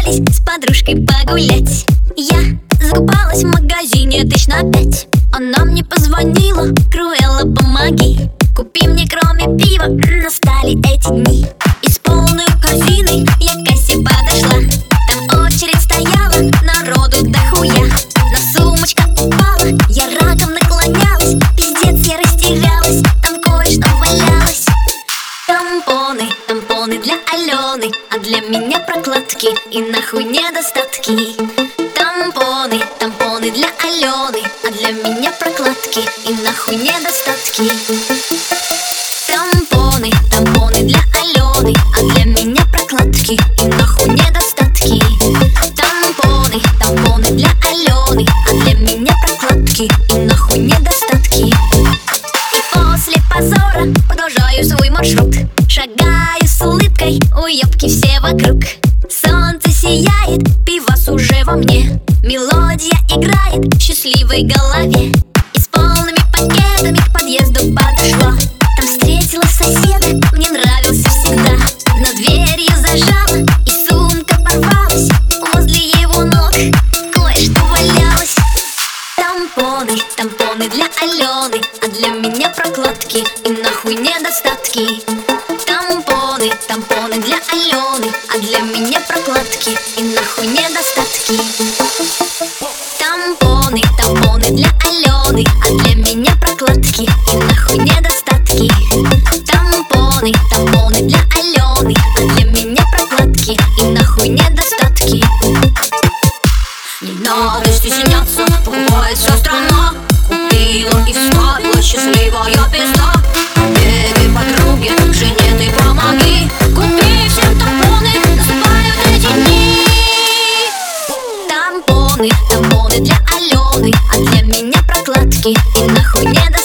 собрались с подружкой погулять. Я закупалась в магазине 5 000. Она мне позвонила: Круэлла, помоги, купи мне кроме пива. Настали эти дни, и с полной корзиной я к кассе подошла. Там очередь стояла, народу дохуя. На сумочка упала, я раком наклонялась. Пиздец, я растерялась, там кое-что валялось. Тампоны, тампоны для Алены, а для меня прокладки и нахуй недостатки. Тампоны, тампоны для Алены, а для меня прокладки и нахуй недостатки. Тампоны, тампоны для Алены, а для меня прокладки и нахуй недостатки. Тампоны, тампоны для Алены, а для меня прокладки и нахуй недостатки. И после позора продолжаю свой маршрут. Шагаю с улыбкой, уёбки все вокруг. Солнце сияет, пивас уже во мне. Мелодия играет в счастливой голове. И с полными пакетами к подъезду подошла. Там встретила соседа, мне нравился всегда. Но дверью зажала, и сумка порвалась. Возле его ног кое-что валялось. Тампоны, тампоны для Алены, а для меня прокладки и нахуй недостатки. Тампоны, тампоны для Алены, а для меня прокладки и нахуй недостатки. Тампоны, тампоны для Алены, а для меня прокладки и нахуй недостатки. Тампоны, тампоны для Алены, а для меня прокладки и нахуй недостатки. Не надо стесняться, покупает вся страна. Купила и вставила счастливая пизда. Бегай, подруги, жене ты помоги. Купи всем тампоны, наступают эти дни. Тампоны, тампоны для Алены, а для меня прокладки и нахуй недостатки.